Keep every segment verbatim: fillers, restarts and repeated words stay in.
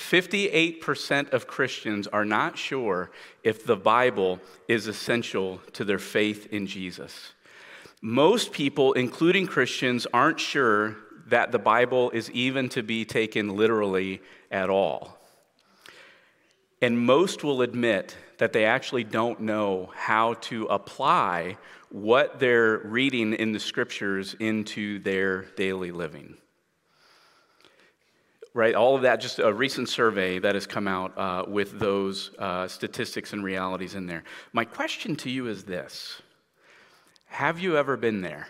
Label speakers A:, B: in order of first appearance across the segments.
A: fifty-eight percent of Christians are not sure if the Bible is essential to their faith in Jesus. Most people, including Christians, aren't sure that the Bible is even to be taken literally at all. And most will admit that they actually don't know how to apply what they're reading in the scriptures into their daily living. Right, all of that, just a recent survey that has come out uh, with those uh, statistics and realities in there. My question to you is this: have you ever been there?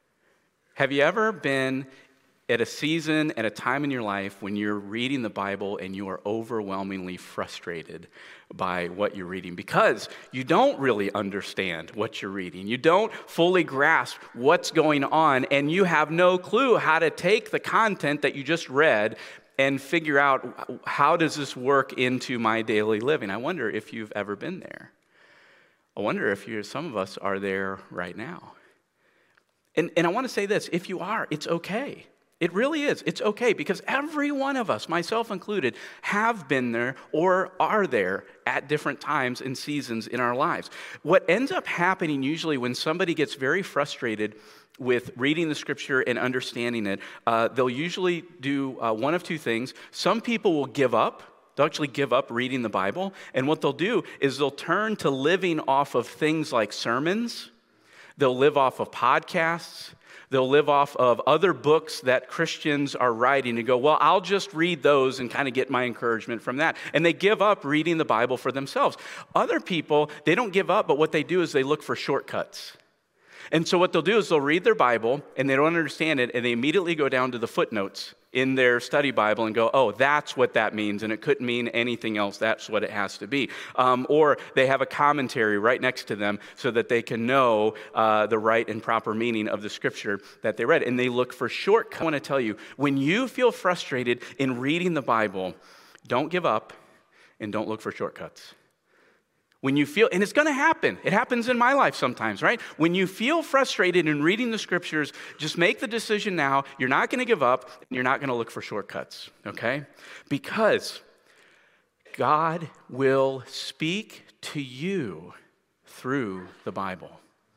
A: Have you ever been at a season, at a time in your life when you're reading the Bible and you are overwhelmingly frustrated by what you're reading because you don't really understand what you're reading? You don't fully grasp what's going on, and you have no clue how to take the content that you just read and figure out, how does this work into my daily living? I wonder if you've ever been there. I wonder if you're, some of us are there right now. And, and I want to say this: if you are, it's okay. It really is. It's okay, because every one of us, myself included, have been there or are there at different times and seasons in our lives. What ends up happening usually when somebody gets very frustrated with reading the scripture and understanding it, uh, they'll usually do uh, one of two things. Some people will give up. They'll actually give up reading the Bible. And what they'll do is they'll turn to living off of things like sermons. They'll live off of podcasts. They'll live off of other books that Christians are writing and go, well, I'll just read those and kind of get my encouragement from that. And they give up reading the Bible for themselves. Other people, they don't give up, but what they do is they look for shortcuts. And so what they'll do is they'll read their Bible and they don't understand it, and they immediately go down to the footnotes in their study Bible and go, oh, that's what that means, and it couldn't mean anything else. That's what it has to be. Um, or they have a commentary right next to them so that they can know uh, the right and proper meaning of the scripture that they read, and they look for shortcuts. I want to tell you, when you feel frustrated in reading the Bible, don't give up and don't look for shortcuts. When you feel, and it's going to happen. It happens in my life sometimes, right? When you feel frustrated in reading the scriptures, just make the decision now. You're not going to give up, and you're not going to look for shortcuts, okay? Because God will speak to you through the Bible.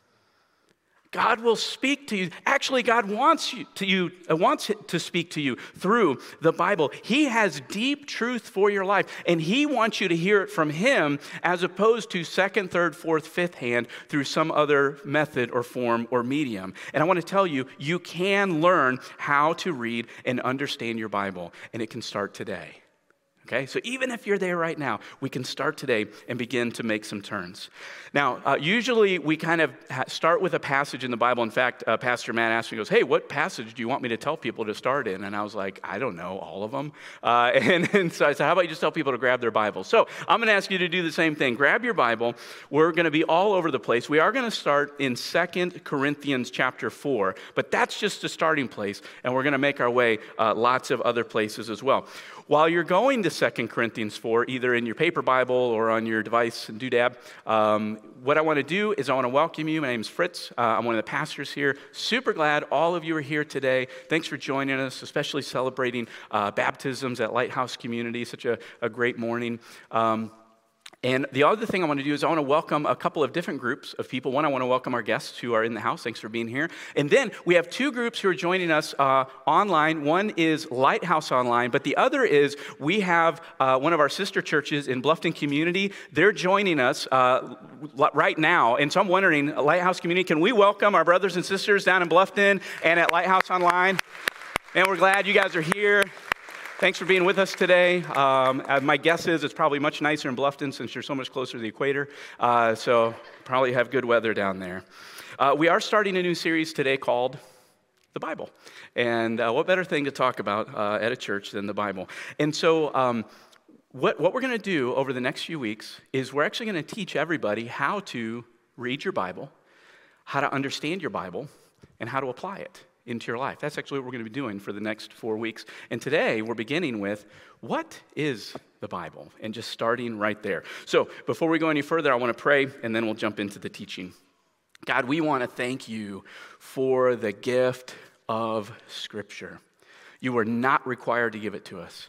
A: God will speak to you. Actually, God wants you to you uh, wants to speak to you through the Bible. He has deep truth for your life, and He wants you to hear it from Him as opposed to second, third, fourth, fifth hand through some other method or form or medium. And I want to tell you, you can learn how to read and understand your Bible, and it can start today. Okay, so even if you're there right now, we can start today and begin to make some turns. Now, uh, usually we kind of ha- start with a passage in the Bible. In fact, uh, Pastor Matt asked me, he goes, hey, what passage do you want me to tell people to start in? And I was like, I don't know, all of them. Uh, and, and so I said, how about you just tell people to grab their Bible? So I'm going to ask you to do the same thing. Grab your Bible. We're going to be all over the place. We are going to start in Second Corinthians chapter four, but that's just a starting place, and we're going to make our way uh, lots of other places as well. While you're going to Second Corinthians four, either in your paper Bible or on your device and doodad, um, what I want to do is I want to welcome you. My name is Fritz. Uh, I'm one of the pastors here. Super glad all of you are here today. Thanks for joining us, especially celebrating uh, baptisms at Lighthouse Community. Such a, a great morning. Um, And the other thing I want to do is I want to welcome a couple of different groups of people. One, I want to welcome our guests who are in the house. Thanks for being here. And then we have two groups who are joining us uh, online. One is Lighthouse Online, but the other is we have uh, one of our sister churches in Bluffton Community. They're joining us uh, right now. And so I'm wondering, Lighthouse Community, can we welcome our brothers and sisters down in Bluffton and at Lighthouse Online? And we're glad you guys are here. Thanks for being with us today. Um, my guess is it's probably much nicer in Bluffton since you're so much closer to the equator. Uh, so probably have good weather down there. Uh, we are starting a new series today called The Bible. And uh, what better thing to talk about uh, at a church than the Bible? And so um, what, what we're going to do over the next few weeks is we're actually going to teach everybody how to read your Bible, how to understand your Bible, and how to apply it into your life. That's actually what we're going to be doing for the next four weeks. And today we're beginning with, what is the Bible? And just starting right there. So before we go any further, I want to pray, and then we'll jump into the teaching. God, we want to thank you for the gift of Scripture. You were not required to give it to us.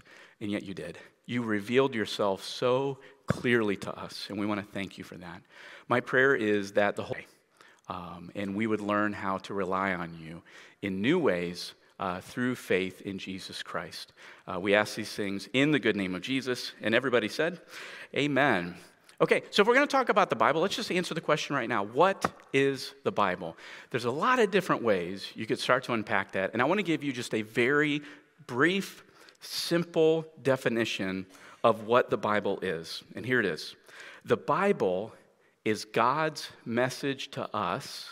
A: and yet you did. You revealed yourself so clearly to us, and we want to thank you for that. My prayer is that the whole um, and we would learn how to rely on you in new ways uh, through faith in Jesus Christ. Uh, we ask these things in the good name of Jesus, and everybody said, amen. Okay, so if we're going to talk about the Bible, let's just answer the question right now. What is the Bible? There's a lot of different ways you could start to unpack that, and I want to give you just a very brief, simple definition of what the Bible is. And here it is. The Bible is God's message to us,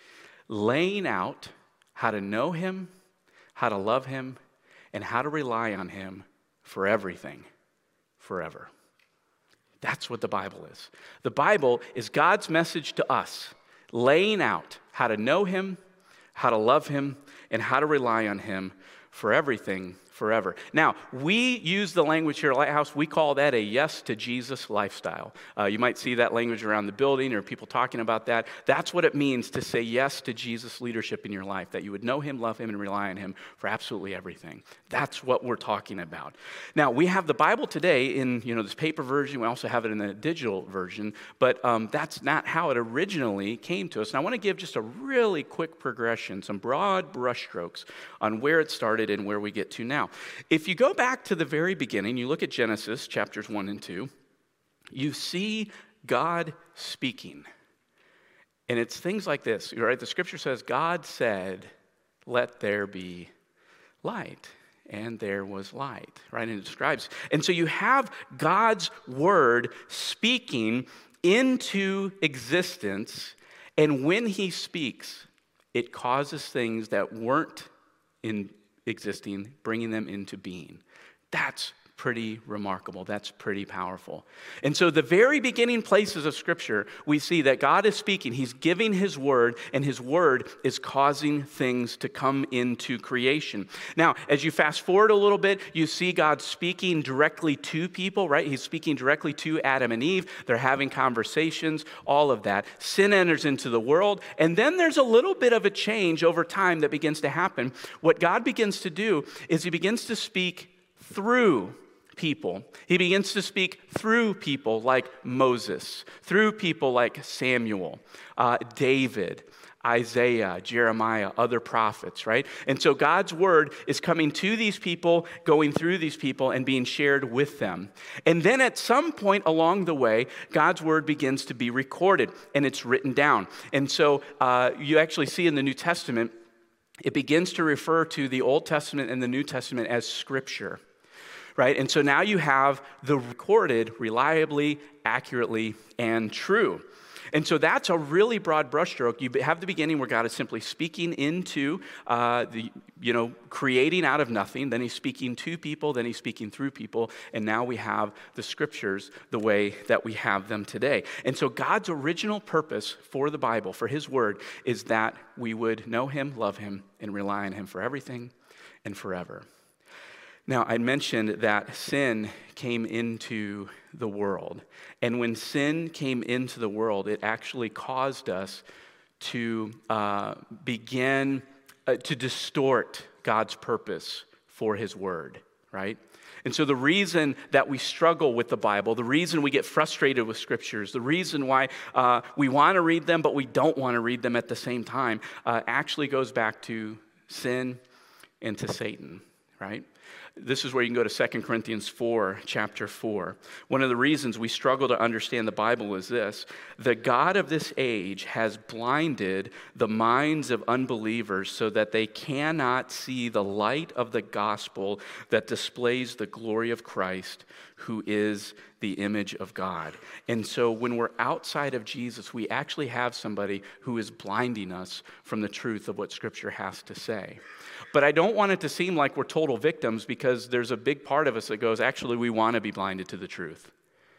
A: laying out how to know him, how to love him, and how to rely on him for everything, forever. That's what the Bible is. The Bible is God's message to us, laying out how to know him, how to love him, and how to rely on him for everything, forever. Now, we use the language here at Lighthouse, we call that a yes to Jesus lifestyle. Uh, you might see that language around the building or people talking about that. That's what it means to say yes to Jesus' leadership in your life, that you would know him, love him, and rely on him for absolutely everything. That's what we're talking about. Now, we have the Bible today in, you know, this paper version. We also have it in the digital version, but um, that's not how it originally came to us. And I want to give just a really quick progression, some broad brushstrokes on where it started and where we get to now. If you go back to the very beginning, you look at Genesis chapters one and two, you see God speaking. And it's things like this, right? The scripture says, God said, let there be light. And there was light, right? And it describes. And so you have God's word speaking into existence. And when he speaks, it causes things that weren't in existing, bringing them into being. That's pretty remarkable. That's pretty powerful. And so the very beginning places of Scripture, we see that God is speaking. He's giving his word, and his word is causing things to come into creation. Now, as you fast forward a little bit, you see God speaking directly to people, right? He's speaking directly to Adam and Eve. They're having conversations, all of that. Sin enters into the world, and then there's a little bit of a change over time that begins to happen. What God begins to do is he begins to speak through people. He begins to speak through people like Moses, through people like Samuel, uh, David, Isaiah, Jeremiah, other prophets, right? And so God's word is coming to these people, going through these people, and being shared with them. And then at some point along the way, God's word begins to be recorded, and it's written down. And so uh, you actually see in the New Testament, it begins to refer to the Old Testament and the New Testament as Scripture. Right? And so now you have the recorded reliably, accurately, and true. And so that's a really broad brushstroke. You have the beginning where God is simply speaking into uh, the, you know, creating out of nothing. Then he's speaking to people. Then he's speaking through people. And now we have the scriptures the way that we have them today. And so God's original purpose for the Bible, for his word, is that we would know him, love him, and rely on him for everything and forever. Now, I mentioned that sin came into the world. And when sin came into the world, it actually caused us to uh, begin uh, to distort God's purpose for his word, right? And so the reason that we struggle with the Bible, the reason we get frustrated with scriptures, the reason why uh, we want to read them but we don't want to read them at the same time, uh, actually goes back to sin and to Satan, right? This is where you can go to Second Corinthians four, chapter four. One of the reasons we struggle to understand the Bible is this: the God of this age has blinded the minds of unbelievers so that they cannot see the light of the gospel that displays the glory of Christ, who is the image of God. And so when we're outside of Jesus, we actually have somebody who is blinding us from the truth of what Scripture has to say. But I don't want it to seem like we're total victims, because there's a big part of us that goes, actually, we want to be blinded to the truth.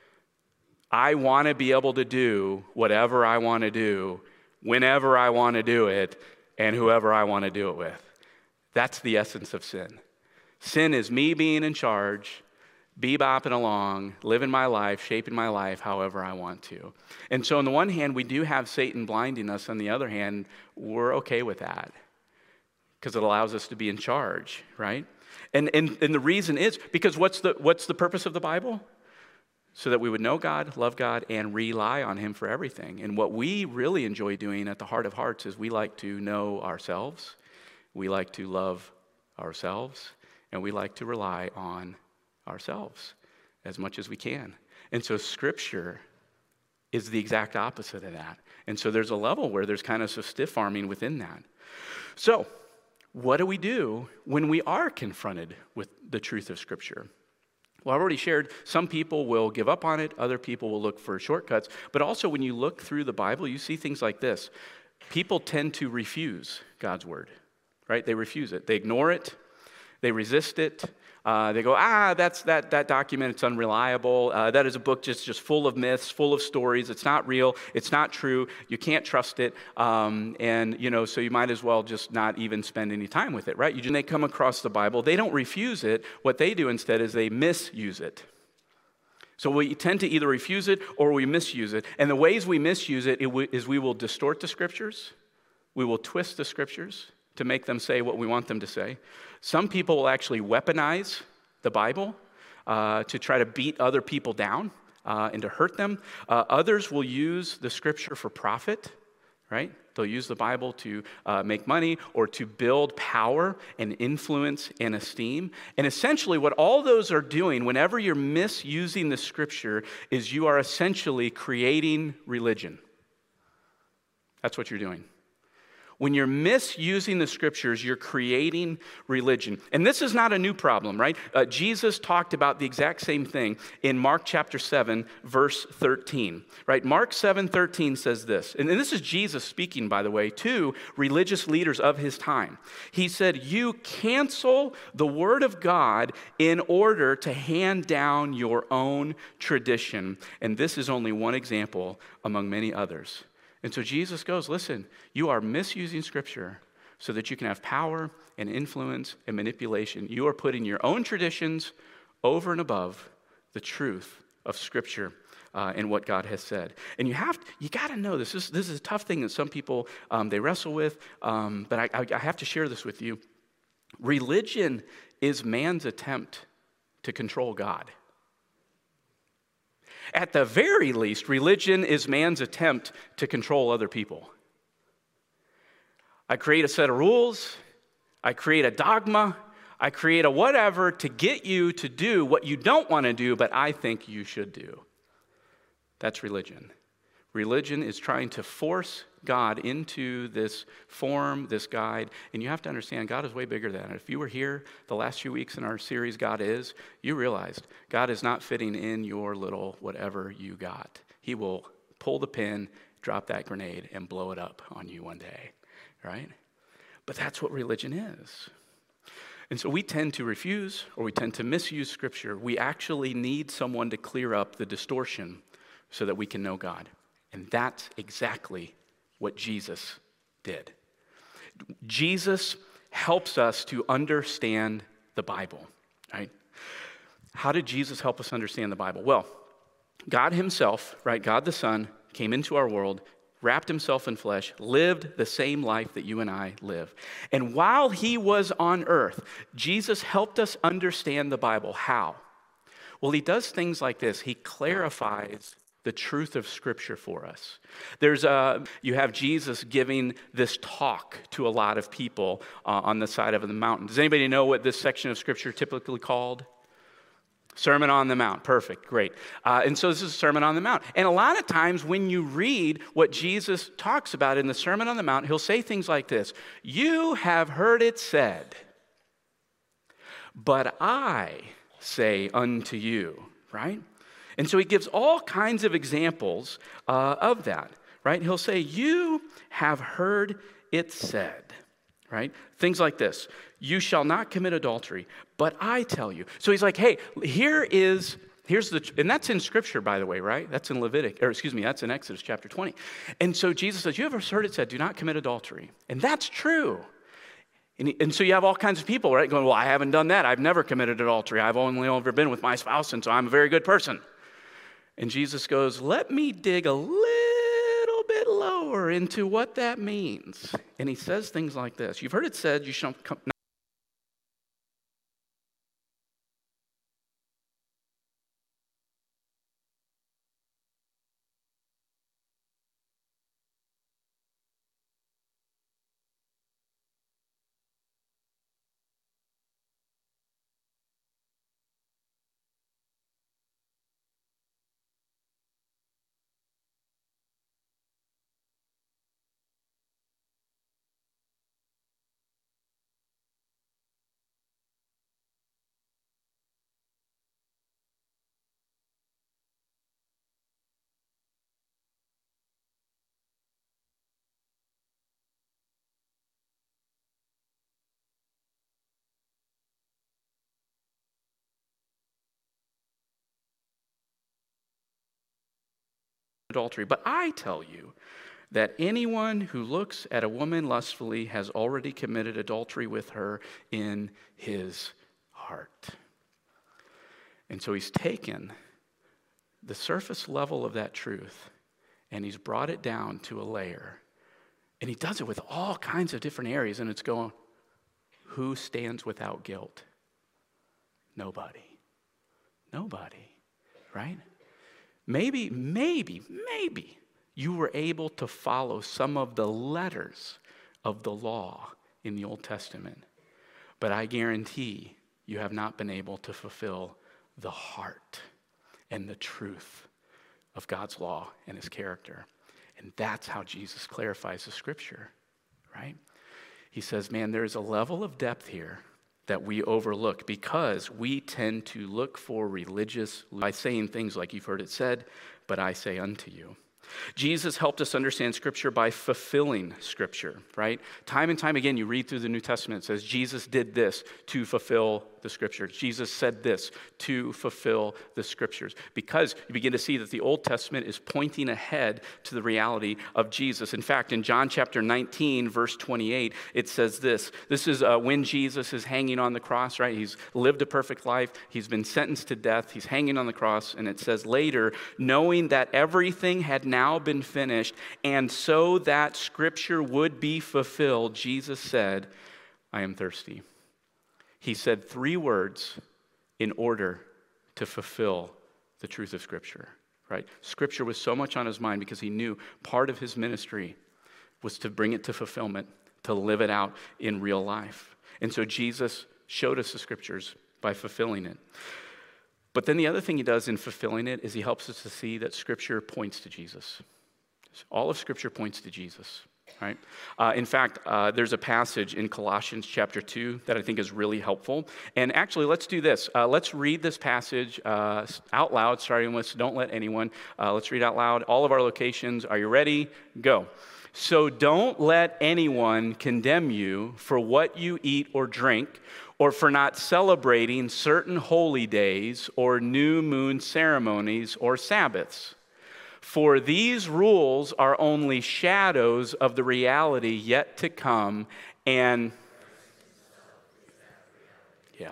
A: I want to be able to do whatever I want to do, whenever I want to do it, and whoever I want to do it with. That's the essence of sin. Sin is me being in charge, bebopping along, living my life, shaping my life however I want to. And so on the one hand, we do have Satan blinding us. On the other hand, we're okay with that, because it allows us to be in charge, right? And, and, and the reason is because what's the, what's the purpose of the Bible? So that we would know God, love God, and rely on him for everything. And what we really enjoy doing at the heart of hearts is we like to know ourselves, we like to love ourselves, and we like to rely on ourselves as much as we can. And so Scripture is the exact opposite of that. And so there's a level where there's kind of some stiff-arming within that. So what do we do when we are confronted with the truth of Scripture? Well, I've already shared, some people will give up on it, other people will look for shortcuts, but also when you look through the Bible, you see things like this. People tend to refuse God's word, right? They refuse it. They ignore it. They resist it. Uh, they go, ah, that's that that document, it's unreliable. Uh, that is a book just, just full of myths, full of stories. It's not real. It's not true. You can't trust it. Um, and, you know, so you might as well just not even spend any time with it, right? You, they come across the Bible. They don't refuse it. What they do instead is they misuse it. So we tend to either refuse it or we misuse it. And the ways we misuse it is we will distort the Scriptures. We will twist the Scriptures to make them say what we want them to say. Some people will actually weaponize the Bible uh, to try to beat other people down uh, and to hurt them. Uh, others will use the Scripture for profit, right? They'll use the Bible to uh, make money or to build power and influence and esteem. And essentially what all those are doing whenever you're misusing the Scripture is you are essentially creating religion. That's what you're doing. When you're misusing the Scriptures, you're creating religion. And this is not a new problem, right? Uh, Jesus talked about the exact same thing in Mark chapter seven, verse thirteen, right? Mark seven thirteen says this, and this is Jesus speaking, by the way, to religious leaders of his time. He said, you cancel the word of God in order to hand down your own tradition. And this is only one example among many others. And so Jesus goes, listen, you are misusing Scripture so that you can have power and influence and manipulation. You are putting your own traditions over and above the truth of Scripture uh, and what God has said. And you have, you got to know this. this. This is a tough thing that some people, um, they wrestle with, um, but I, I, I have to share this with you. Religion is man's attempt to control God. At the very least, religion is man's attempt to control other people. I create a set of rules, I create a dogma, I create a whatever to get you to do what you don't want to do, but I think you should do. That's religion. Religion is trying to force God into this form, this guide, and you have to understand God is way bigger than that. If you were here the last few weeks in our series, God Is, you realized God is not fitting in your little whatever you got. He will pull the pin, drop that grenade, and blow it up on you one day, right? But that's what religion is. And so we tend to refuse or we tend to misuse Scripture. We actually need someone to clear up the distortion so that we can know God. And that's exactly what Jesus did. Jesus helps us to understand the Bible, right? How did Jesus help us understand the Bible? Well, God himself, right, God the Son, came into our world, wrapped himself in flesh, lived the same life that you and I live. And while he was on earth, Jesus helped us understand the Bible. How? Well, he does things like this. He clarifies the truth of Scripture for us. There's a, you have Jesus giving this talk to a lot of people uh, on the side of the mountain. Does anybody know what this section of Scripture typically called? Sermon on the Mount. Perfect. Great. Uh, and so this is a Sermon on the Mount. And a lot of times when you read what Jesus talks about in the Sermon on the Mount, he'll say things like this: you have heard it said, but I say unto you, right? And so he gives all kinds of examples uh, of that, right? He'll say, you have heard it said, right? Things like this: you shall not commit adultery, but I tell you. So he's like, hey, here is, here's the, and that's in Scripture, by the way, right? That's in Leviticus, or excuse me, that's in Exodus chapter twenty. And so Jesus says, you have heard it said, do not commit adultery. And that's true. And, and so you have all kinds of people, right, going, well, I haven't done that. I've never committed adultery. I've only ever been with my spouse, and so I'm a very good person. And Jesus goes, let me dig a little bit lower into what that means. And he says things like this: you've heard it said, you shall come. adultery. But I tell you that anyone who looks at a woman lustfully has already committed adultery with her in his heart. And so he's taken the surface level of that truth and he's brought it down to a layer. And he does it with all kinds of different areas. And it's going, who stands without guilt? Nobody. Nobody, right? Maybe, maybe, maybe you were able to follow some of the letters of the law in the Old Testament. But I guarantee you have not been able to fulfill the heart and the truth of God's law and his character. And that's how Jesus clarifies the scripture, right? He says, man, there's a level of depth here that we overlook because we tend to look for religious by saying things like you've heard it said, but I say unto you. Jesus helped us understand Scripture by fulfilling Scripture, right? Time and time again, you read through the New Testament, it says Jesus did this to fulfill the Scriptures. Jesus said this to fulfill the Scriptures. Because you begin to see that the Old Testament is pointing ahead to the reality of Jesus. In fact, in John chapter nineteen, verse twenty-eight, it says this. This is uh, when Jesus is hanging on the cross, right? He's lived a perfect life. He's been sentenced to death. He's hanging on the cross. And it says later, knowing that everything had now been finished, and so that Scripture would be fulfilled, Jesus said, I am thirsty. He said three words in order to fulfill the truth of Scripture, right? Scripture was so much on his mind because he knew part of his ministry was to bring it to fulfillment, to live it out in real life. And so Jesus showed us the Scriptures by fulfilling it. But then the other thing he does in fulfilling it is he helps us to see that Scripture points to Jesus. All of Scripture points to Jesus. Right? Uh, in fact, uh, there's a passage in Colossians chapter two that I think is really helpful. And actually, let's do this. Uh, let's read this passage uh, out loud, starting with Don't Let Anyone. Uh, let's read out loud. All of our locations. Are you ready? Go. So don't let anyone condemn you for what you eat or drink, or for not celebrating certain holy days or new moon ceremonies or Sabbaths. For these rules are only shadows of the reality yet to come, and yeah.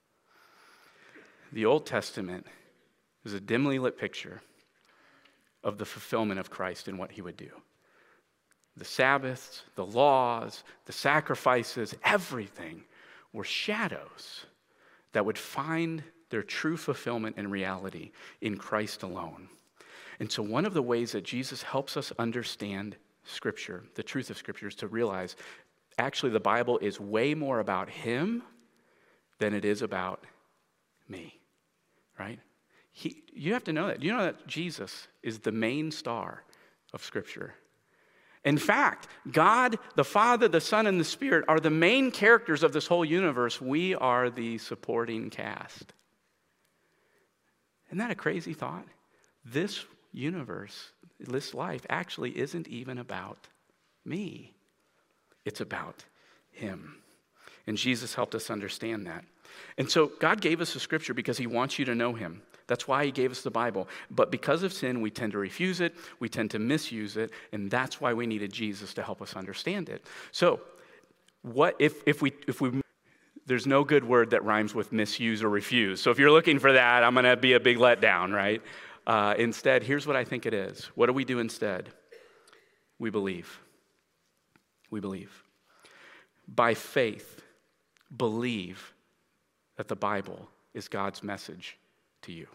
A: The Old Testament is a dimly lit picture of the fulfillment of Christ and what he would do. The Sabbaths, the laws, the sacrifices, everything were shadows that would find their true fulfillment and reality in Christ alone. And so one of the ways that Jesus helps us understand Scripture, the truth of Scripture, is to realize actually the Bible is way more about him than it is about me, right? He, you have to know that. You know that Jesus is the main star of Scripture. In fact, God, the Father, the Son, and the Spirit are the main characters of this whole universe. We are the supporting cast. Isn't that a crazy thought? This universe, this life, actually isn't even about me. It's about him. And Jesus helped us understand that. And so God gave us the Scripture because he wants you to know him. That's why he gave us the Bible. But because of sin, we tend to refuse it, we tend to misuse it, and that's why we needed Jesus to help us understand it. So, what if if we if we there's no good word that rhymes with misuse or refuse. So if you're looking for that, I'm going to be a big letdown, right? Uh, instead, here's what I think it is. What do we do instead? We believe. We believe. By faith, believe that the Bible is God's message to you.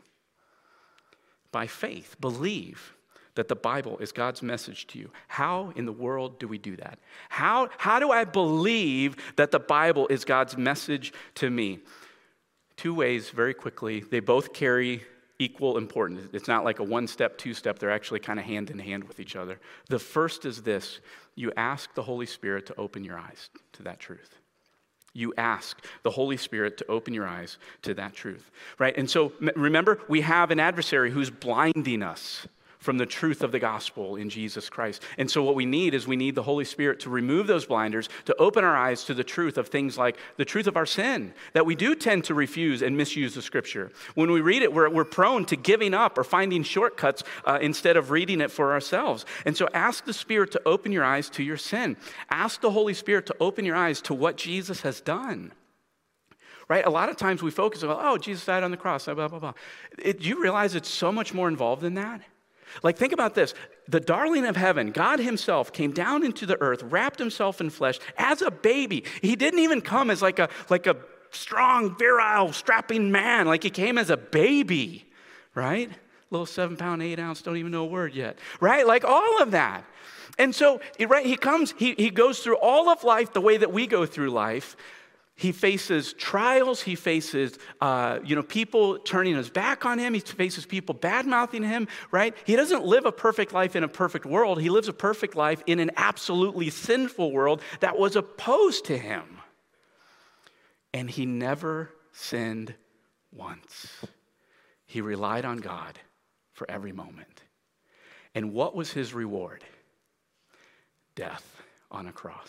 A: By faith, believe that the Bible is God's message to you. How in the world do we do that? How, how do I believe that the Bible is God's message to me? Two ways, very quickly. They both carry equal importance. It's not like a one-step, two-step. They're actually kind of hand in hand with each other. The first is this. You ask the Holy Spirit to open your eyes to that truth. You ask the Holy Spirit to open your eyes to that truth, right? And so remember, we have an adversary who's blinding us, from the truth of the gospel in Jesus Christ. And so what we need is we need the Holy Spirit to remove those blinders, to open our eyes to the truth of things like the truth of our sin, that we do tend to refuse and misuse the Scripture. When we read it, we're, we're prone to giving up or finding shortcuts uh, instead of reading it for ourselves. And so ask the Spirit to open your eyes to your sin. Ask the Holy Spirit to open your eyes to what Jesus has done. Right? A lot of times we focus on, oh, Jesus died on the cross, blah, blah, blah. It, do you realize it's so much more involved than that? Like, think about this. The darling of heaven, God himself, came down into the earth, wrapped himself in flesh as a baby. He didn't even come as like a, like a strong, virile, strapping man. Like, he came as a baby, right? Little seven pound, eight ounce, don't even know a word yet, right? Like all of that. And so, right, he comes, he, he goes through all of life the way that we go through life. He faces trials. He faces, uh, you know, people turning his back on him. He faces people bad-mouthing him, right? He doesn't live a perfect life in a perfect world. He lives a perfect life in an absolutely sinful world that was opposed to him. And he never sinned once. He relied on God for every moment. And what was his reward? Death on a cross.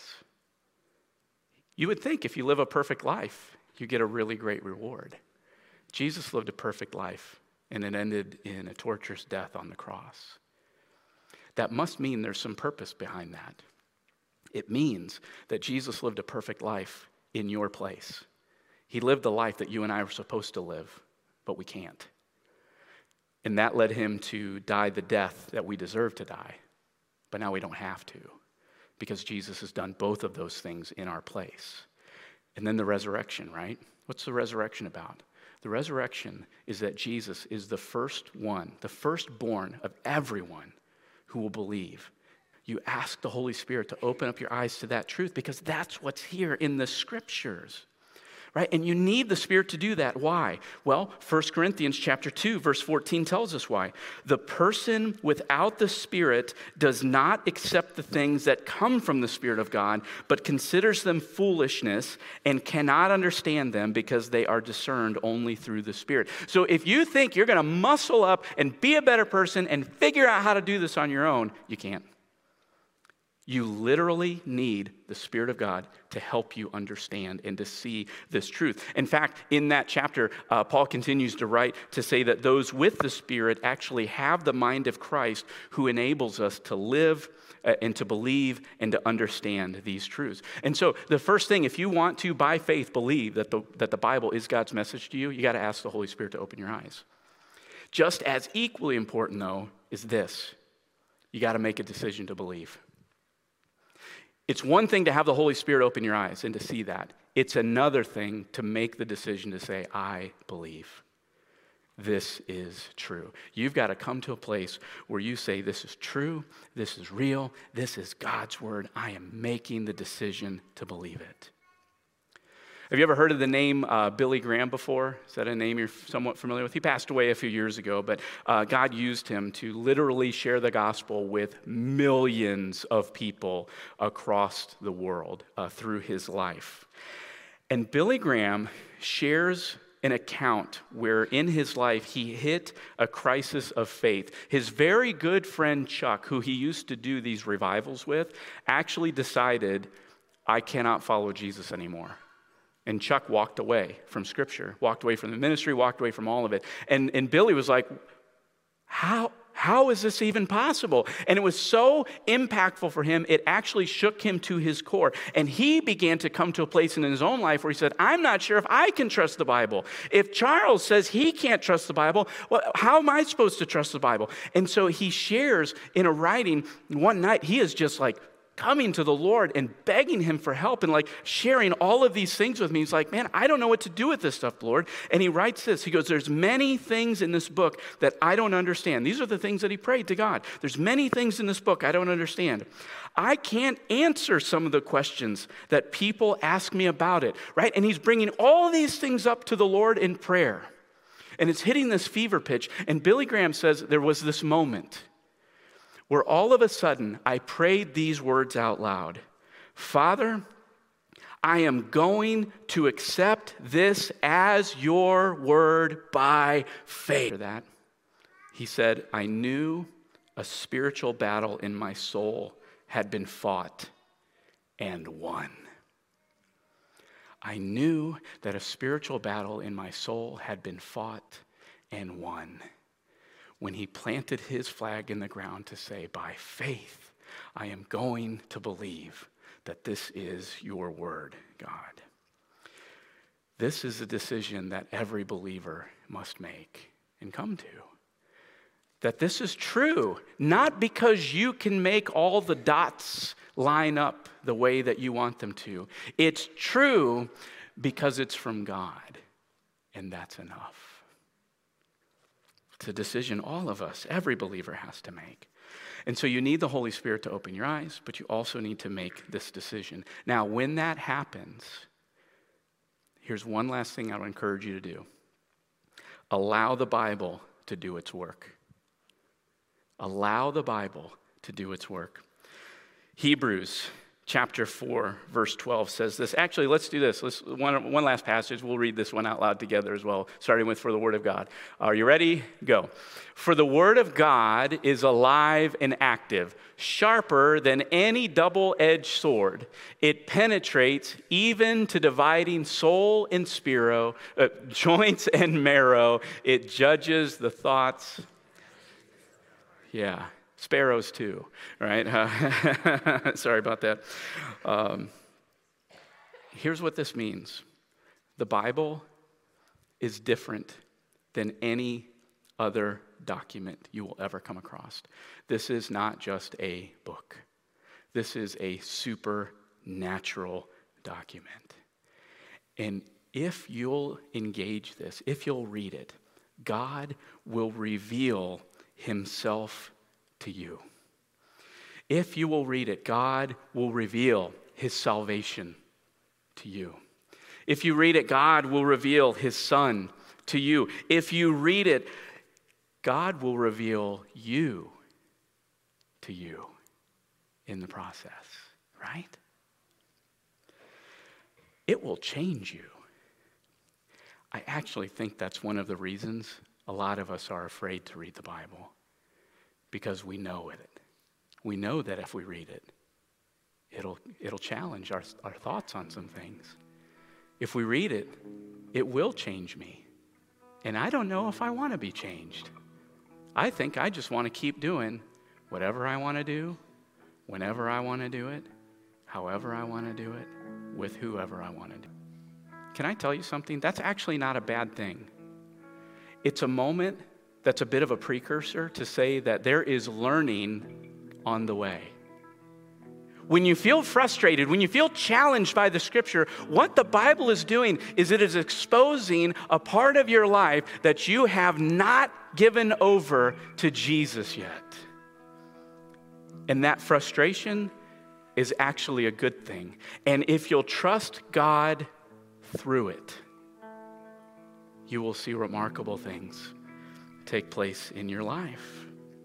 A: You would think if you live a perfect life, you get a really great reward. Jesus lived a perfect life, and it ended in a torturous death on the cross. That must mean there's some purpose behind that. It means that Jesus lived a perfect life in your place. He lived the life that you and I were supposed to live, but we can't. And that led him to die the death that we deserve to die. But now we don't have to, because Jesus has done both of those things in our place. And then the resurrection, right? What's the resurrection about? The resurrection is that Jesus is the first one, the firstborn of everyone who will believe. You ask the Holy Spirit to open up your eyes to that truth, because that's what's here in the Scriptures. Right? And you need the Spirit to do that. Why? Well, First Corinthians chapter two, verse fourteen tells us why. The person without the Spirit does not accept the things that come from the Spirit of God, but considers them foolishness and cannot understand them because they are discerned only through the Spirit. So if you think you're going to muscle up and be a better person and figure out how to do this on your own, you can't. You literally need the Spirit of God to help you understand and to see this truth. In fact, in that chapter, uh, Paul continues to write to say that those with the Spirit actually have the mind of Christ, who enables us to live uh, and to believe and to understand these truths. And so the first thing, if you want to, by faith, believe that the, that the Bible is God's message to you, you got to ask the Holy Spirit to open your eyes. Just as equally important, though, is this. You got to make a decision to believe. It's one thing to have the Holy Spirit open your eyes and to see that. It's another thing to make the decision to say, I believe. This is true. You've got to come to a place where you say, this is true, this is real, this is God's word. I am making the decision to believe it. Have you ever heard of the name uh, Billy Graham before? Is that a name you're somewhat familiar with? He passed away a few years ago, but uh, God used him to literally share the gospel with millions of people across the world uh, through his life. And Billy Graham shares an account where in his life he hit a crisis of faith. His very good friend Chuck, who he used to do these revivals with, actually decided, I cannot follow Jesus anymore. And Chuck walked away from Scripture, walked away from the ministry, walked away from all of it. And, and Billy was like, how, how is this even possible? And it was so impactful for him, it actually shook him to his core. And he began to come to a place in his own life where he said, I'm not sure if I can trust the Bible. If Charles says he can't trust the Bible, well, how am I supposed to trust the Bible? And so he shares in a writing one night, he is just like, coming to the Lord and begging him for help and like sharing all of these things with me. He's like, man, I don't know what to do with this stuff, Lord. And he writes this. He goes, there's many things in this book that I don't understand. These are the things that he prayed to God. There's many things in this book I don't understand. I can't answer some of the questions that people ask me about it, right? And he's bringing all these things up to the Lord in prayer. And it's hitting this fever pitch. And Billy Graham says there was this moment where all of a sudden I prayed these words out loud. Father, I am going to accept this as your word by faith. After that, he said, I knew a spiritual battle in my soul had been fought and won. I knew that a spiritual battle in my soul had been fought and won when he planted his flag in the ground to say, by faith, I am going to believe that this is your word, God. This is a decision that every believer must make and come to. That this is true, not because you can make all the dots line up the way that you want them to. It's true because it's from God, and that's enough. It's a decision all of us, every believer has to make. And so you need the Holy Spirit to open your eyes, but you also need to make this decision. Now, when that happens, here's one last thing I would encourage you to do. Allow the Bible to do its work. Allow the Bible to do its work. Hebrews chapter four, verse twelve says this. Actually, let's do this. Let's, one, one last passage. We'll read this one out loud together as well, starting with for the word of God. Are you ready? Go. For the word of God is alive and active, sharper than any double-edged sword. It penetrates even to dividing soul and spirit, uh, joints and marrow. It judges the thoughts. Yeah. Sparrows too, right? Uh, sorry about that. Um, here's what this means. The Bible is different than any other document you will ever come across. This is not just a book. This is a supernatural document. And if you'll engage this, if you'll read it, God will reveal himself to you. If you will read it, God will reveal his salvation to you. If you read it, God will reveal his Son to you. If you read it, God will reveal you to you in the process, right? It will change you. I actually think that's one of the reasons a lot of us are afraid to read the Bible. Because we know it. We know that if we read it, it'll, it'll challenge our, our thoughts on some things. If we read it, it will change me. And I don't know if I want to be changed. I think I just want to keep doing whatever I want to do, whenever I want to do it, however I want to do it, with whoever I want to do it. Can I tell you something? That's actually not a bad thing. It's a moment that's a bit of a precursor to say that there is learning on the way. When you feel frustrated, when you feel challenged by the scripture, what the Bible is doing is it is exposing a part of your life that you have not given over to Jesus yet. And that frustration is actually a good thing. And if you'll trust God through it, you will see remarkable things take place in your life.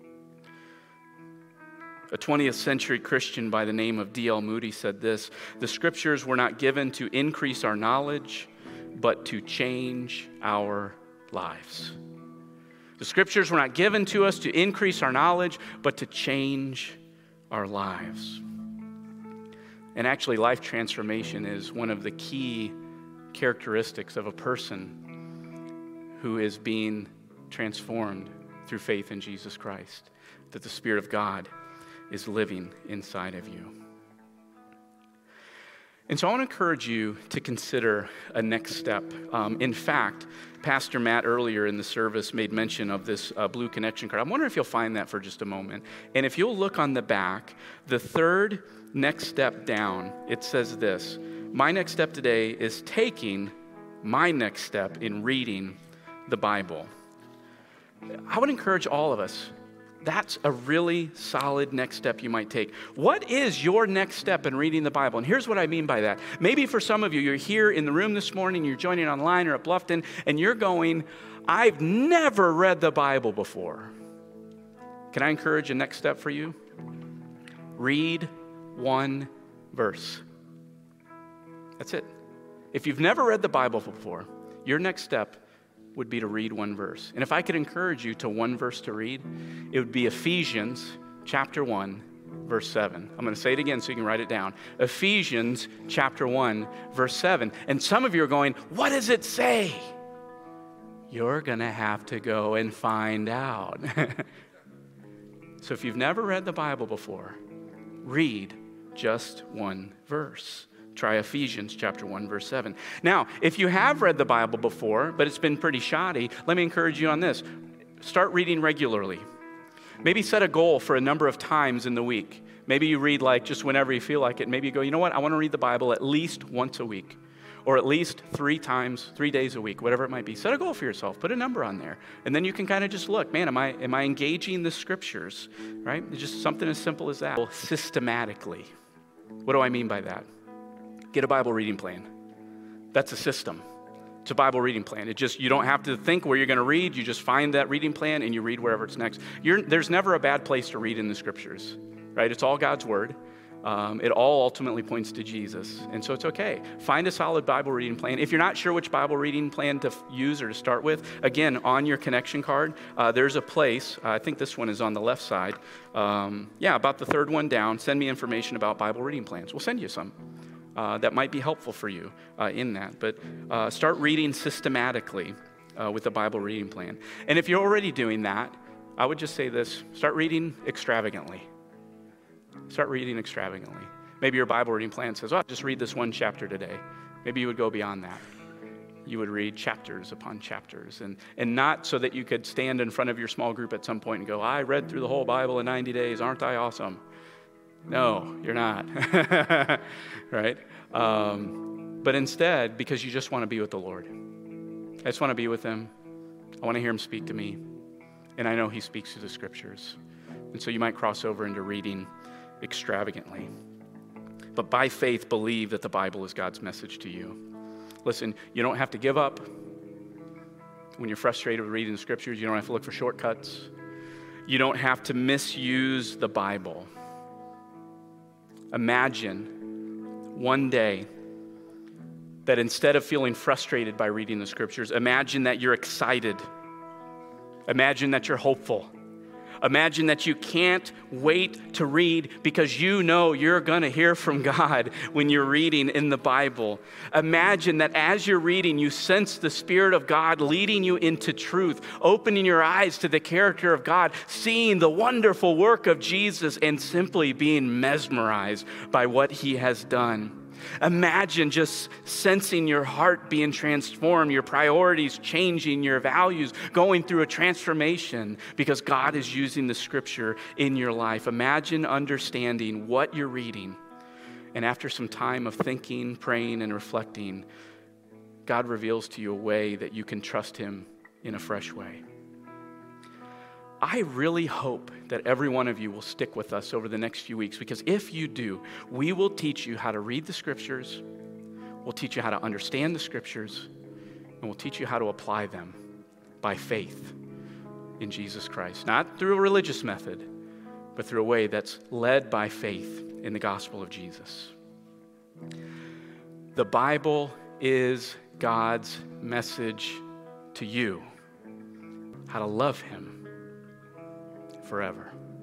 A: A twentieth century Christian by the name of D L Moody said this: the scriptures were not given to increase our knowledge, but to change our lives. The scriptures were not given to us to increase our knowledge, but to change our lives. And actually, life transformation is one of the key characteristics of a person who is being transformed through faith in Jesus Christ, that the Spirit of God is living inside of you. And so I want to encourage you to consider a next step. Um, in fact, Pastor Matt earlier in the service made mention of this uh, blue connection card. I wonder if you'll find that for just a moment. And if you'll look on the back, the third next step down, it says this: my next step today is taking my next step in reading the Bible. I would encourage all of us, that's a really solid next step you might take. What is your next step in reading the Bible? And here's what I mean by that. Maybe for some of you, you're here in the room this morning, you're joining online or at Bluffton, and you're going, I've never read the Bible before. Can I encourage a next step for you? Read one verse. That's it. If you've never read the Bible before, your next step would be to read one verse. And if I could encourage you to one verse to read, it would be Ephesians chapter one, verse seven. I'm going to say it again so you can write it down. Ephesians chapter one, verse seven. And some of you are going, what does it say? You're going to have to go and find out. So if you've never read the Bible before, read just one verse. Try Ephesians chapter one, verse seven. Now, if you have read the Bible before, but it's been pretty shoddy, let me encourage you on this. Start reading regularly. Maybe set a goal for a number of times in the week. Maybe you read like just whenever you feel like it. Maybe you go, you know what? I want to read the Bible at least once a week, or at least three times, three days a week, whatever it might be. Set a goal for yourself. Put a number on there. And then you can kind of just look, man, am I, am I engaging the scriptures, right? It's just something as simple as that. Systematically. What do I mean by that? Get a Bible reading plan. That's a system. It's a Bible reading plan. It just, you don't have to think where you're going to read. You just find that reading plan and you read wherever it's next. You're, there's never a bad place to read in the scriptures, right? It's all God's word. Um, it all ultimately points to Jesus. And so it's okay. Find a solid Bible reading plan. If you're not sure which Bible reading plan to f- use or to start with, again, on your connection card, uh, there's a place, uh, I think this one is on the left side. Um, yeah, about the third one down. Send me information about Bible reading plans. We'll send you some. Uh, that might be helpful for you uh, in that. But uh, start reading systematically uh, with a Bible reading plan. And if you're already doing that, I would just say this, start reading extravagantly. Start reading extravagantly. Maybe your Bible reading plan says, oh, just read this one chapter today. Maybe you would go beyond that. You would read chapters upon chapters, and, and not so that you could stand in front of your small group at some point and go, I read through the whole Bible in ninety days. Aren't I awesome? No, you're not, right? Um, but instead, because you just want to be with the Lord. I just want to be with him. I want to hear him speak to me. And I know he speaks through the scriptures. And so you might cross over into reading extravagantly. But by faith, believe that the Bible is God's message to you. Listen, you don't have to give up. When you're frustrated with reading the scriptures, you don't have to look for shortcuts. You don't have to misuse the Bible. Imagine one day that instead of feeling frustrated by reading the scriptures, imagine that you're excited. Imagine that you're hopeful. Imagine that you can't wait to read because you know you're going to hear from God when you're reading in the Bible. Imagine that as you're reading, you sense the Spirit of God leading you into truth, opening your eyes to the character of God, seeing the wonderful work of Jesus, and simply being mesmerized by what he has done. Imagine just sensing your heart being transformed, your priorities changing, your values going through a transformation because God is using the scripture in your life. Imagine understanding what you're reading. And after some time of thinking, praying, and reflecting, God reveals to you a way that you can trust him in a fresh way. I really hope that every one of you will stick with us over the next few weeks, because if you do, we will teach you how to read the scriptures, we'll teach you how to understand the scriptures, and we'll teach you how to apply them by faith in Jesus Christ. Not through a religious method, but through a way that's led by faith in the gospel of Jesus. The Bible is God's message to you, how to love him forever.